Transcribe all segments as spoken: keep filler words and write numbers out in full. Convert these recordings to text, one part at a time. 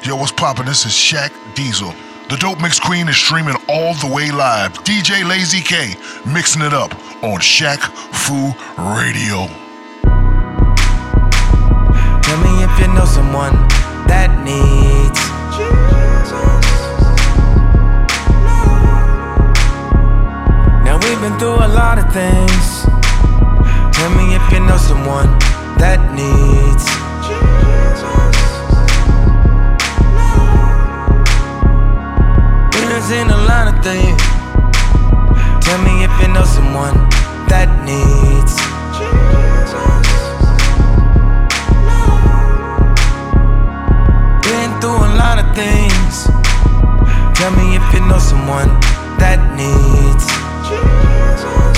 Yo, what's poppin'? This is Shaq Diesel. The Dope Mix Queen is streaming all the way live. D J Lazy K mixing it up on Shaq Fu Radio. Tell me if you know someone that needs Jesus. Now we've been through a lot of things. Tell me if you know someone that needs Jesus. Winners in a lot of things. Tell me if you know someone that needs Jesus. Been through a lot of things. Tell me if you know someone that needs Jesus.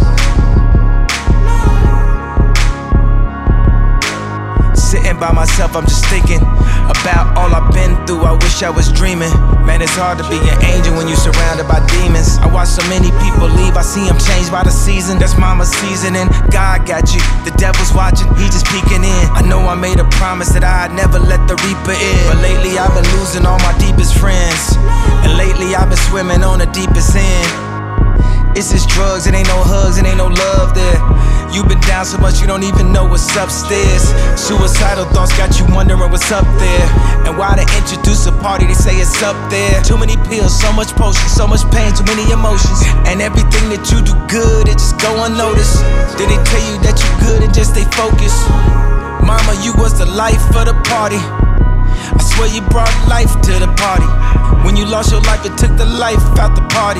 Sitting by myself, I'm just thinking about all I've been through. I wish I was dreaming. Man, it's hard to be an angel when you're surrounded by demons. I watch so many people leave, I see them changed by the season. That's mama's seasoning. God got you, the devil's watching, he just peeking in. I know I made a promise that I'd never let the reaper in, but lately I've been losing all my deepest friends, and lately I've been swimming on the deepest end. It's just drugs, it ain't no hugs, it ain't no love there. You've been down so much you don't even know what's upstairs. Suicidal thoughts got you wondering what's up there, and why they introduce a party, they say it's up there. Too many pills, so much potion, so much pain, too many emotions, and everything that you do good, it just go unnoticed. Then they tell you that you good and just stay focused. Mama, you was the life of the party. I swear you brought life to the party. When you lost your life, it took the life out the party.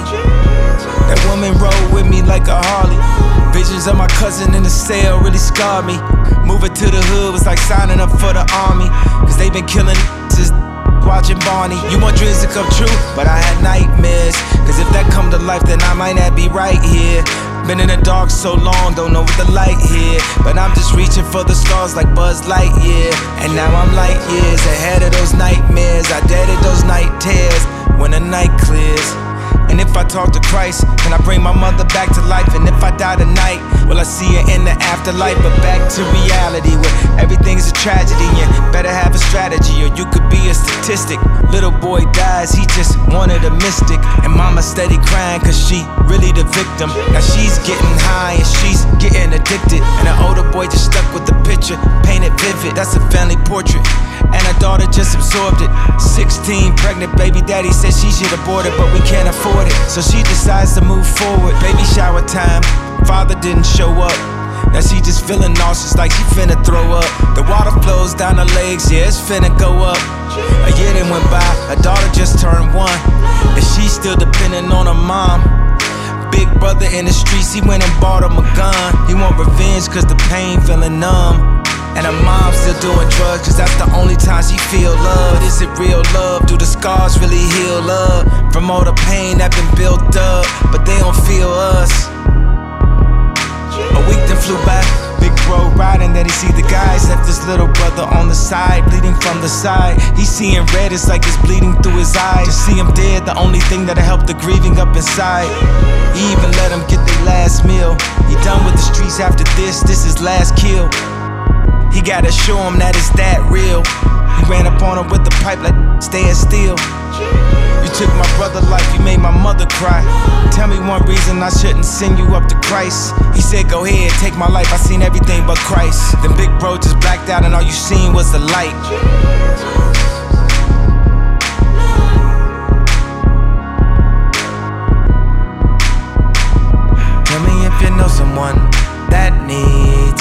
That woman rode with me like a Harley. Visions of my cousin in the cell really scarred me. Moving to the hood was like signing up for the army, cause they been killing since watching Barney. You want dreams to come true, but I had nightmares, cause if that come to life, then I might not be right here. Been in the dark so long, don't know what the light here, but I'm just reaching for the stars like Buzz Lightyear. And now I'm light years ahead of those nightmares. I deaded those night tears when the night clears. And if I talk to Christ, can I bring my mother back to life? And if I die tonight, will I see her in the afterlife? But back to reality, where everything's a tragedy. You better have a strategy, or you could be a statistic. Little boy dies, he just wanted a mystic, and mama steady crying cause she really the victim. Now she's getting high and she's getting addicted, and her older boy just stuck with the picture, painted vivid. That's a family portrait, and her daughter just absorbed it. Sixteen, pregnant baby daddy said she should abort it, but we can't afford it, so she decides to move forward. Baby shower time, father didn't show up. Now she just feeling nauseous like she finna throw up. The water flows down her legs, yeah, it's finna go up. A year then went by, her daughter just turned one, and she's still depending on her mom. Big brother in the streets, he went and bought him a gun. He want revenge cause the pain feeling numb. And her mom still doing drugs cause that's the only time she feel love. But is it real love? Do the scars really heal love from all the pain that been built up? But they don't feel us. A week then flew by, big bro riding, then he see the guys. Left his little brother on the side, bleeding from the side. He seeing red, it's like it's bleeding through his eyes. To see him dead, the only thing that'll help the grieving up inside. He even let him get their last meal. He done with the streets after this, this is last kill. He gotta show him that it's that real. He ran up on him with the pipe like staying still. You took my brother's life, you made my mother cry. Tell me one reason I shouldn't send you up to Christ. He said go ahead, take my life, I seen everything but Christ. Then big bro just blacked out and all you seen was the light. Tell me if you know someone that needs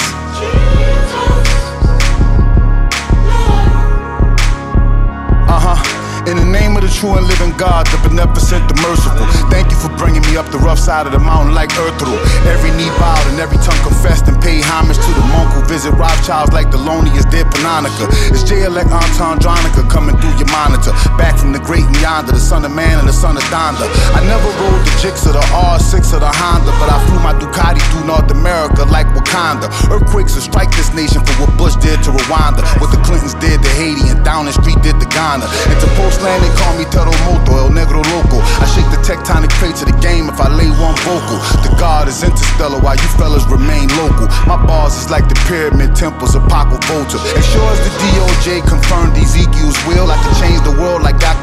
In the name of the true and living God, the beneficent, the merciful, thank you for bringing me up the rough side of the mountain like earth through. Every knee bowed and every tongue confessed and paid homage to the monk who visit Rothschilds like the loneliest dead Panonica. It's J L E C Antandronica coming through your monitor. Back from the great and yonder, the son of man and the son of Donda. I never rode the Jix or the R six or the Honda, but I flew my Ducati through North America like Wakanda. Earthquakes will strike this nation for what Bush did to Rwanda, what the Clintons did to Haiti, and Downing Street did to Ghana. And to Postland they call me Terremoto, El Negro Loco. I shake the tectonic plates of the game if I lay one vocal. The God is interstellar while you fellas remain local. My bars is like the pyramid temples of Paco Volta. As sure as the D O J confirmed Ezekiel's will, I can change the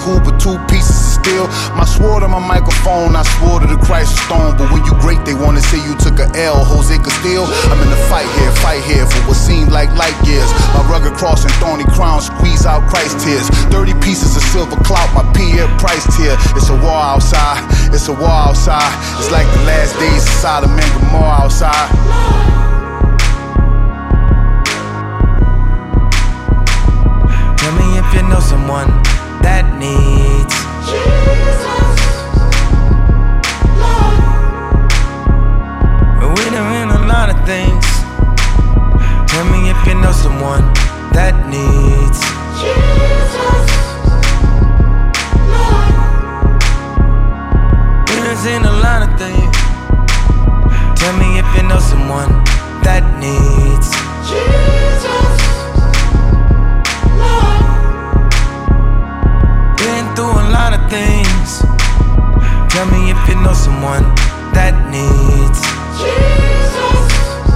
cool, but two pieces of steel. My sword on my microphone, I swore to the Christ stone. But when you great, they wanna say you took a L, Jose Castillo. I'm in the fight here, fight here for what seemed like light years. My rugged cross and thorny crown squeeze out Christ tears. thirty pieces of silver clout, my P F price tier. It's a war outside, it's a war outside. It's like the last days of Sodom and Gomorrah outside. Tell me if you know someone that needs Jesus, Lord. But we done in a lot of things. Tell me if you know someone that needs Jesus, Lord. We done in a lot of things. Tell me if you know someone that needs Jesus, Lord. Been through a lot of things. Tell me if you know someone that needs Jesus,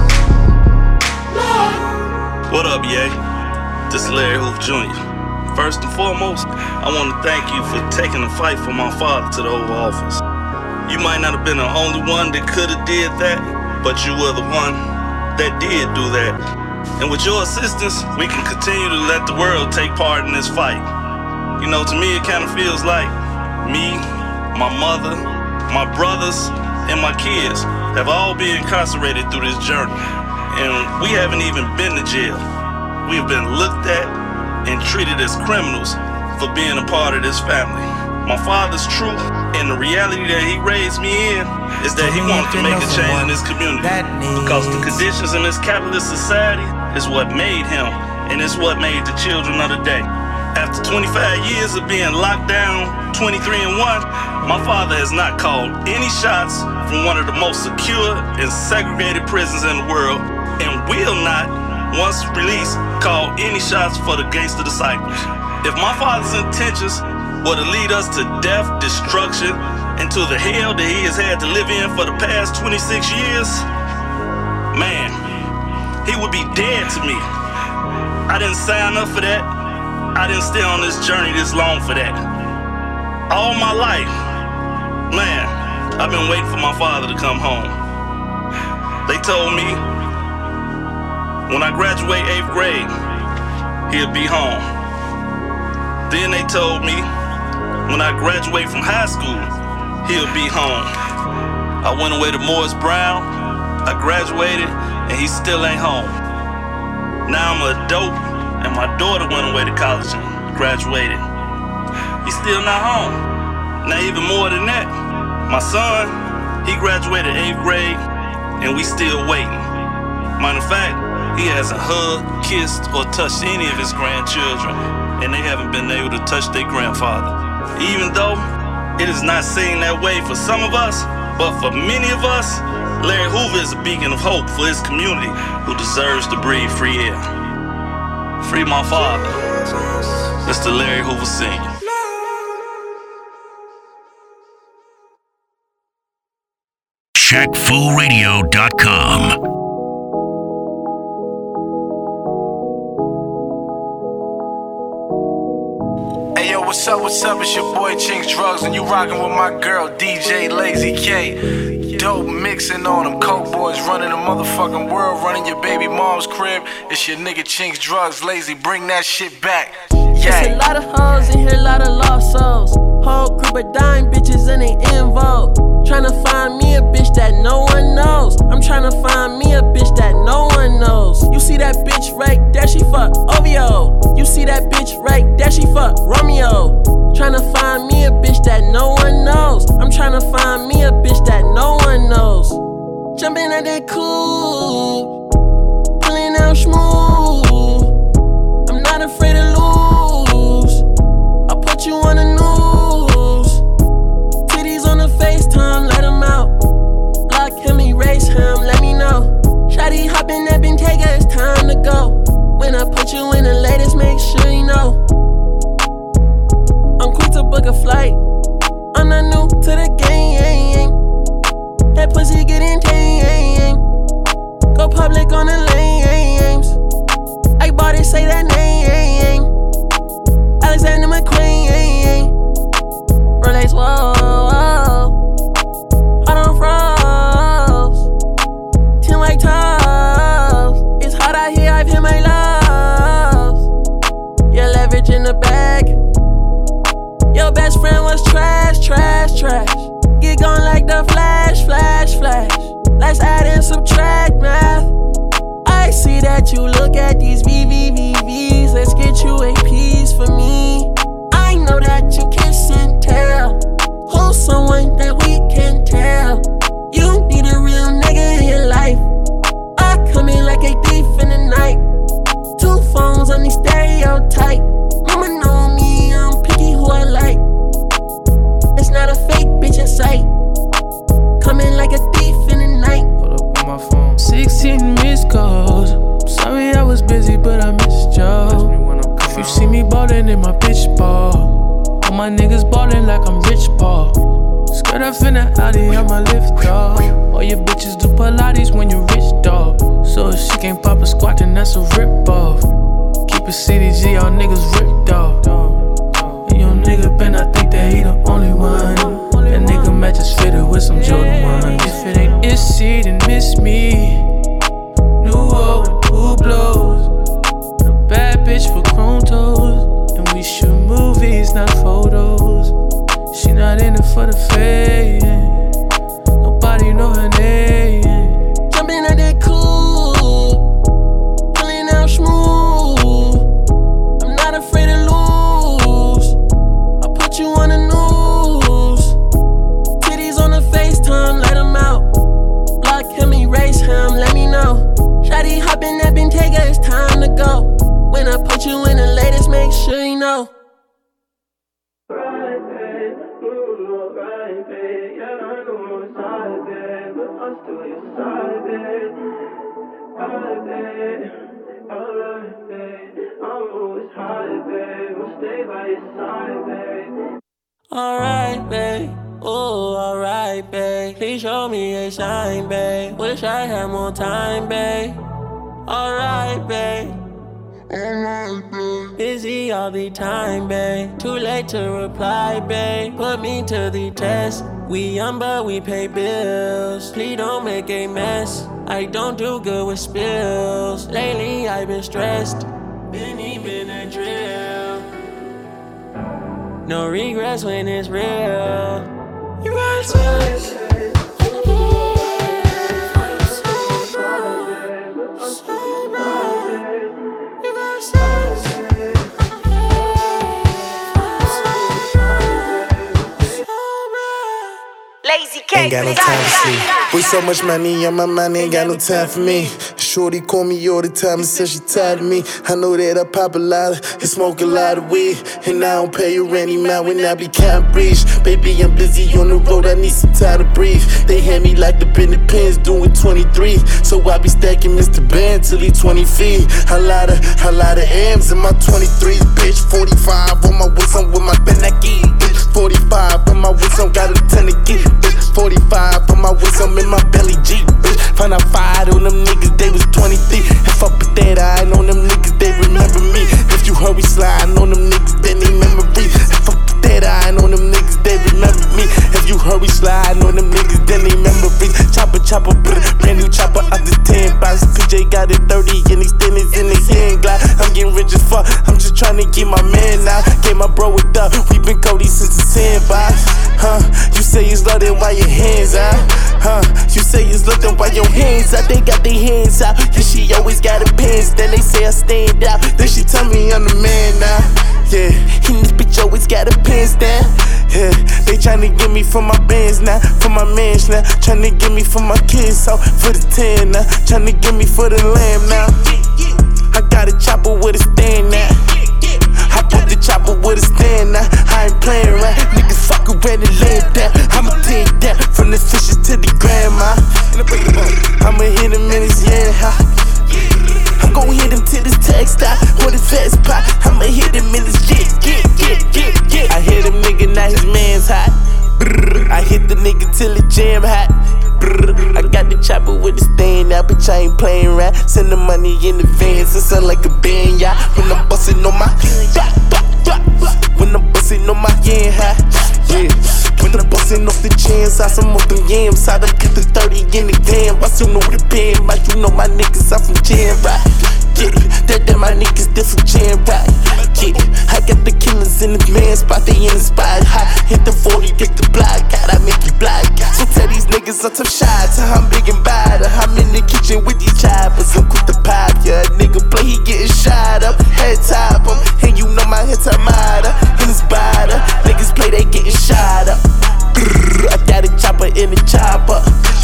Lord. What up, Ye? This is Larry Hoover Junior First and foremost, I want to thank you for taking the fight for my father to the Oval Office. You might not have been the only one that could have did that, but you were the one that did do that. And with your assistance, we can continue to let the world take part in this fight. You know, to me, it kind of feels like me, my mother, my brothers, and my kids have all been incarcerated through this journey. And we haven't even been to jail. We have been looked at and treated as criminals for being a part of this family. My father's truth and the reality that he raised me in is that he wanted to make a change in this community. Because the conditions in this capitalist society is what made him, and it's what made the children of the day. After twenty-five years of being locked down, twenty-three and one, my father has not called any shots from one of the most secure and segregated prisons in the world, and will not, once released, call any shots for the gangster disciples. If my father's intentions were to lead us to death, destruction, and to the hell that he has had to live in for the past twenty-six years, man, he would be dead to me. I didn't sign up for that. I didn't stay on this journey this long for that. All my life, man, I've been waiting for my father to come home. They told me when I graduate eighth grade, he'll be home. Then they told me when I graduate from high school, he'll be home. I went away to Morris Brown, I graduated, and he still ain't home. Now I'm an adult, and my daughter went away to college and graduated. He's still not home. Now even more than that, my son, he graduated eighth grade, and we still waiting. Matter of fact, he hasn't hugged, kissed, or touched any of his grandchildren, and they haven't been able to touch their grandfather. Even though it is not seen that way for some of us, but for many of us, Larry Hoover is a beacon of hope for his community who deserves to breathe free air. Free my father, Mister Larry Hoover Senior Shaq Fu Radio dot com. What's up, what's up, it's your boy Chinx Drugs, and you rockin' with my girl D J Lazy K. Dope mixing on them, coke boys running the motherfucking world, running your baby mom's crib. It's your nigga Chinx Drugs, Lazy, bring that shit back. Yeah. It's a lot of hoes in here, a lot of lost souls. Whole group of dying bitches and they in vogue. Tryna find me a bitch that no one knows. I'm tryna find me a bitch that no one knows. You see that bitch right there, she fuck O V O. You see that bitch right there, she fuck Romeo. Tryna find me a bitch that no one knows. I'm tryna find me a bitch that no one knows. Jumping at that coupe, pulling out smooth. I'm not afraid to lose. I'll put you on the news. Titties on the FaceTime, let him out. Block him, erase him, let me know. Shawty hopping that Bentayga, it's time to go. When I put you in the latest, make sure you know. I'm quick to book a flight. I'm not new to the game. That pussy getting tame. Go public on the lanes. I bought it, say that name. Alexander McQueen. bag. Your best friend was trash, trash, trash. Get gone like the flash, flash, flash. Let's add and subtract math. I see that you look at these V V V Vs. Let's get you a piece for me. I know that you kiss and tell. Who's someone that we can tell? You need a real nigga in your life. I come in like a thief in the night. Two phones on the stereotype. Mama know me, I'm picky who I like. It's not a fake bitch in sight. Coming like a thief in the night. Hold up on my phone. sixteen missed calls. Sorry I was busy, but I missed y'all. If you see me ballin' in my bitch ball, all my niggas ballin' like I'm Rich Paul. Skirt up in the Audi, I'm a lift dog. All your bitches do Pilates when you rich dog. So if she can't pop a squat, then that's a rip off. Keep it C D G, all niggas ripped off. And your nigga Ben, I think that he the only one. That nigga matches fitted with some Jordan ones. If it ain't Issy, then miss me. New old, who blows? A bad bitch for chrome toes. And we shoot movies, not photos. She not in it for the fame. Nobody know her name. Jumping at that cool, pulling out smooth. I'm not afraid to lose. I'll put you on the news. Titties on the FaceTime, let them out. Block him, erase him, let me know. Shawty hopping that Bentayga, it's time to go. When I put you in the latest, make sure you know. Alright, babe. Oh, alright, babe. Please show me a sign, babe. Wish I had more time, babe. Alright, babe. Alright, babe. Busy all the time, babe. Too late to reply, babe. Put me to the test. We young, but we pay bills. Please don't make a mess. I don't do good with spills. Lately, I've been stressed. Been even a drill. No regrets when it's real. You got touch. Ain't got no time to sleep. With so much money on my mind, ain't got no time for me. Shorty call me all the time and says she tired of me. I know that I pop a lot and smoke a lot of weed, and I don't pay you any mind when I be counting breeze. Baby, I'm busy on the road, I need some time to breathe. They hand me like the Bennett pins doing twenty-three, so I be stacking Mister Ben till he twenty feet. A lot of, a lot of M's in my twenty-threes, bitch. forty-five on my wrist, I'm with my Benaki, bitch. forty-five on my wrist, I'm got a ton of get, bitch. forty-five on my wrist, I'm in my belly Jeep, bitch. Find out five on them niggas, they was twenty-three. If I put that eye on them niggas, they remember me. If you hurry sliding on them niggas, then they memories. If I put that eye on them niggas, they remember me. If you hurry sliding on them niggas, then they memories. Chopper, chopper, brr, brand new chopper out the ten box. P J got it thirty and he standing in his hand glide. I'm getting rich as fuck, I'm just trying to get my man out. Get my bro with up, we been Cody since the sandbox. Huh, you say it's love, then why your hands out? Huh, you say it's love, then why your hands out? They got their hands out, yeah, she always got her pants. Then they say I stand out, then she tell me I'm the man now. Yeah, and this bitch always got her pants down. Yeah, they tryna get me for my bands now, for my mans now. Tryna get me for my kids, so for the ten now. Tryna get me for the lamb now. I got a chopper with a stand now. I put the chopper with a stand now. I ain't playing right, niggas fuck around and lay it down. I'ma take that from the fishes to the grandma. I'ma hit him in his yeah. I'm gon' hit him till this text out. With his fast pop, I'ma hit him in his jet, get, get, get, get. I hit him nigga, now his man's hot. Brrr. I hit the nigga till it jam hot. Brrr. I got the chopper with the stand out, bitch, I ain't playing right. Send the money in advance, it sound like a band, yeah. When I'm bustin' on my, when I'm bustin' on my yeah, yeah. When I'm bustin' off the jams, I some of them yams. I done put the thirty in the damn. I still know the pen, but you know my niggas, I'm from Jam, right? Yeah, that that my niggas different jam right. Yeah, I got the killers in the man spot, they in the spot high. Hit the forty, get the block out, I make you black. So tell these niggas I'm tough shots, I'm big and bad. I'm in the kitchen with these choppers, I'm quick to pop. Yeah, nigga play, he getting shot up, head top him. And you know my head top matter, in his body. Niggas play, they getting shot up. I got a chopper in the chopper.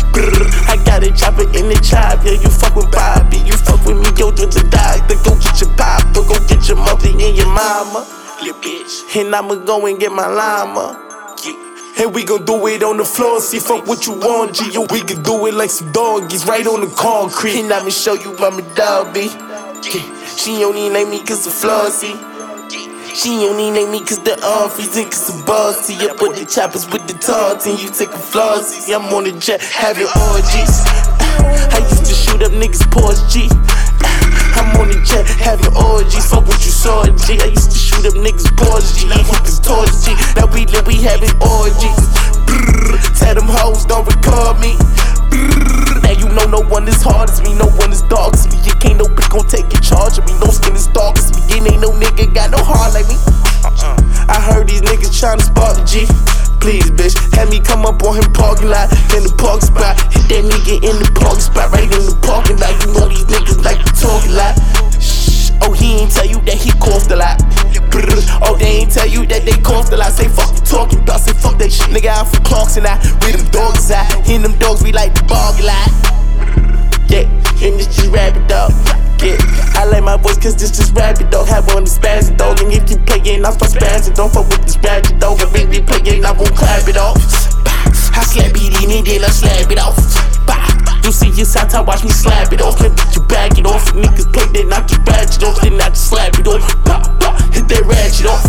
I got a chopper in the chop. Yeah, you fuck with Bobby, you fuck with me, yo, to the doctor. Go get your papa, go get your mother and your mama. Little bitch, and I'ma go and get my llama. And we gon' do it on the floor, see fuck what you want, G. Yo, we can do it like some doggies, right on the concrete. And I'ma show you I'm a dog, B. She only like me cause of flossy. She only like me cause the office and cause the bossy. I put the choppers with the tarts and you take a flossy. I'm on the jet having orgies. I used to shoot up niggas' Porsche G. I'm on the jet having orgies. Fuck what you saw, G. I used to shoot up niggas' Porsche G. And hit the torch G. Now we live, we having orgies. Brrr, tell them hoes don't record me. Brrr, now you know no one as hard as me, no one as dark as me. You can't no bitch gon' take in charge of me. No skin as dark as me. And ain't no nigga got no heart like me. Uh-uh. I heard these niggas tryna spark the G. Please, bitch, have me come up on him parking lot in the park spot. Hit that nigga in the park spot, right in the parking lot. You know these niggas like to talk a lot. Shh. Oh, he ain't tell you that he coughed a lot. Brr. Oh, they ain't tell you that they coughed a lot. Say fuck you talking about, say fuck that shit. Nigga out for Clarks and I, where them dogs at. In them dogs, we like to bark a lot. Yeah, and this just rap it up. Yeah, I like my voice cause this just rap it dog. Have on the spazzy dog. And if you playin', I start spazzing. Don't fuck with this ratchet dog. If they be playin', I won't clap it off. I slap it in and then I slap it off. You see your side, I watch me slap it off. Then you back it off. Niggas play, they knock you ratchet off. Then I just slap it off. Hit that ratchet off.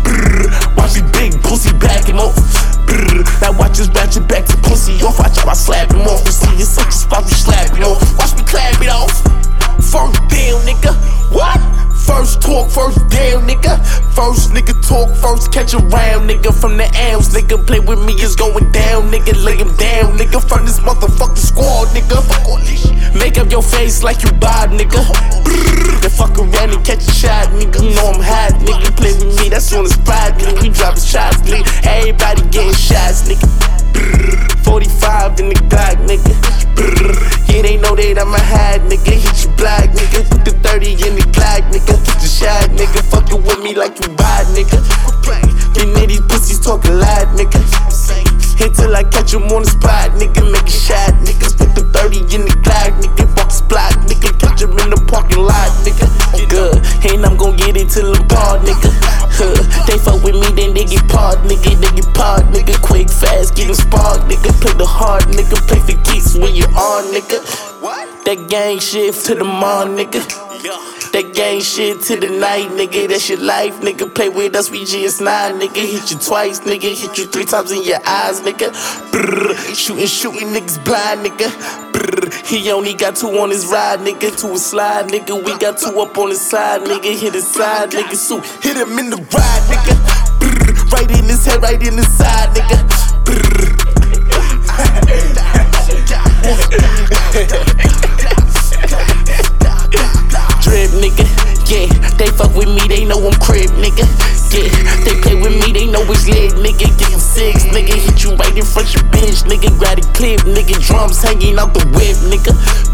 Watch this big pussy back him off. Now watch this ratchet back to pussy off. Watch how I slap him off. You see your such a spot, we slap it off. Watch me clap it off. First down, nigga. What? First talk, first down, nigga. First nigga talk, first catch a round, nigga. From the M's, nigga. Play with me, it's going down, nigga. Lay him down, nigga. From this motherfucking squad, nigga. Fuck all this shit. Make up your face like you bad, nigga. Then fuck around and catch a shot, nigga. You know I'm hot, nigga. Play with me, that's on the spot, nigga. We dropping shots, nigga. Everybody getting shots, nigga. forty-five in the Glock, nigga. Yeah, they know that I'm a hide, nigga. Hit you black, nigga. Put the thirty in the Glock, nigga. Get the shot, nigga. Fuckin' with me like you ride, nigga. You know these pussies talk a lot, nigga. Until I catch him on the spot, nigga. Make a shot, nigga. Put the thirty in the Glock, nigga. Walk the block, nigga. Catch him in the parking lot, nigga. Good, and I'm gon' get it till I'm bald, nigga. Huh. They fuck with me, then they get parked, nigga. They get parked, nigga. Quick, fast, getting sparked, nigga. Play the hard, nigga. Play for keeps when you on, nigga. That gang shit to the morning, nigga. That gang shit to the night, nigga. That's your life, nigga. Play with us, we G S nine, nigga. Hit you twice, nigga. Hit you three times in your eyes, nigga. Brrr. Shooting, shooting niggas blind, nigga. Brrr. He only got two on his ride, nigga. To a slide, nigga. We got two up on his side, nigga. Hit his side, nigga. So hit him in the ride, nigga. Brrr. Right in his head, right in his side, nigga. Brrr. Drip, nigga, yeah, they fuck with me, they know I'm crib, nigga. Yeah, they play with me, they know it's lit, nigga. Get them six, nigga, hit you right in front your bitch, nigga. Grab the clip, nigga, drums hanging out the whip, nigga.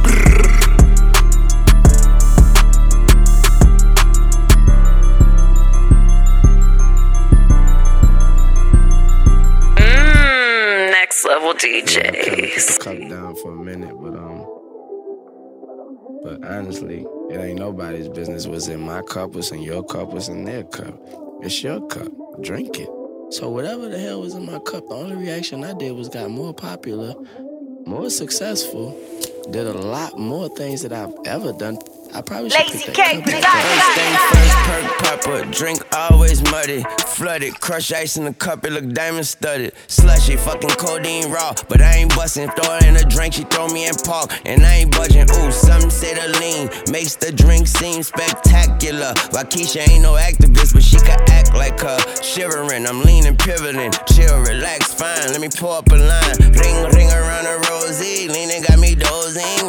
Mmm, next level D Js. Cut it down for a minute, but um, but honestly, it ain't nobody's business what's in my cup, what's in your cup, what's in their cup. It's your cup. Drink it. So whatever the hell was in my cup, the only reaction I did was got more popular, more successful, did a lot more things that I've ever done. I probably should pick that cup. First thing first, perk popper, drink always muddy, flooded, crush ice in the cup, it look diamond studded, slushy, fucking codeine raw, but I ain't bustin', throw her in a drink, she throw me in park, and I ain't budging, ooh, some say the lean, makes the drink seem spectacular, Waukesha ain't no activist, but she can act like her, shivering, I'm leaning, pivoting, chill, relax, fine, let me pour up a line, ring, ring around a rosy, leaning, got me dozing, rapper by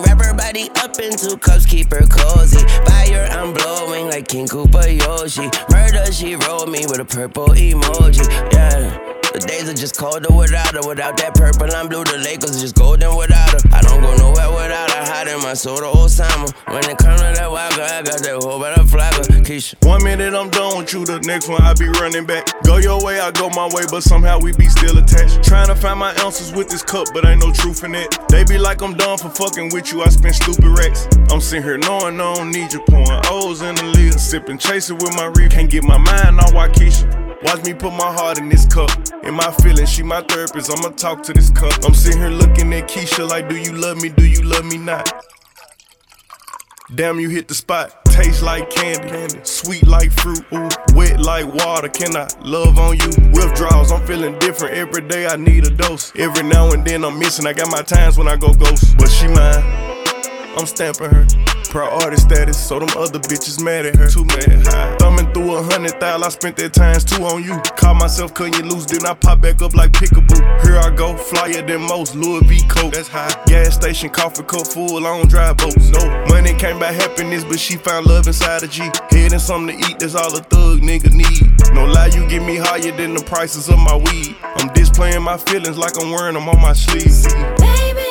body up in two cups, keep her cozy. Fire, I'm blowing like King Koopa Yoshi. Murder, she rolled me with a purple emoji. Yeah. The days are just colder without her. Without that purple, I'm blue. The Lakers just golden without her. I don't go nowhere without her. Hiding my soul to Osama. When it comes to that wild girl, I got that whole better flagger. Keisha. One minute I'm done with you, the next one I be running back. Go your way, I go my way, but somehow we be still attached. Trying to find my ounces with this cup, but ain't no truth in it. They be like I'm done for fucking with you. I spend stupid racks. I'm sitting here knowing I don't need you. Pouring O's in the lid, sipping, chasing with my reef. Can't get my mind on Waukesha. Watch me put my heart in this cup. In my feelings, she my therapist, I'ma talk to this cup. I'm sitting here looking at Keisha like, do you love me, do you love me not? Damn, you hit the spot. Taste like candy, sweet like fruit, ooh, wet like water. Can I love on you? Withdrawals, I'm feeling different. Every day I need a dose. Every now and then I'm missing. I got my times when I go ghost. But she mine, I'm stamping her. Priority status, so them other bitches mad at her. Too mad, high. Thumbing through a hundred thousand, I spent that times two on you. Caught myself cutting you loose, then I pop back up like Pickaboo. Here I go, flyer than most, Louis V coat. That's high. Gas station, coffee cup full, I don't drive boats. No money came by happiness, but she found love inside a G. Head and something to eat, that's all a thug nigga need. No lie, you get me higher than the prices of my weed. I'm displaying my feelings like I'm wearing them on my sleeve. Baby,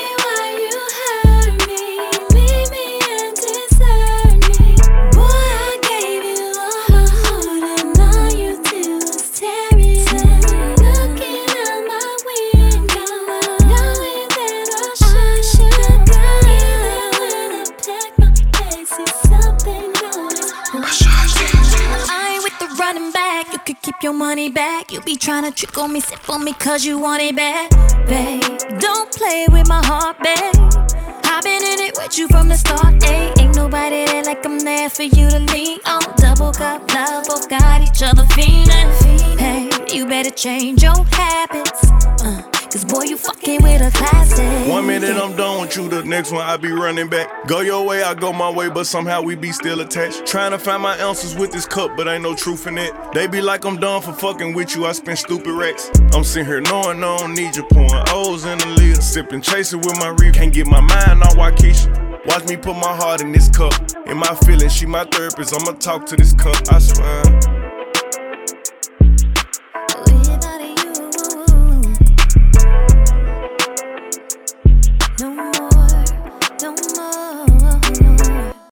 keep your money back. You be tryna trick on me, sip on me cause you want it bad. Babe, don't play with my heart, babe. I've been in it with you from the start, ayy. Ain't nobody there like I'm there for you to lean on. Double cup love, both got each other feeling. Hey, you better change your habits, uh, cause boy, you fucking with a classic. One minute I'm done with you, the next one I be running back. Go your way, I go my way, but somehow we be still attached. Trying to find my ounces with this cup, but ain't no truth in it. They be like I'm done for fucking with you, I spend stupid racks. I'm sitting here knowing I don't need you. Pouring O's in the lid, sipping, chasing with my reef. Can't get my mind on Waukesha. Watch me put my heart in this cup. In my feelings, she my therapist, I'ma talk to this cup, I swear.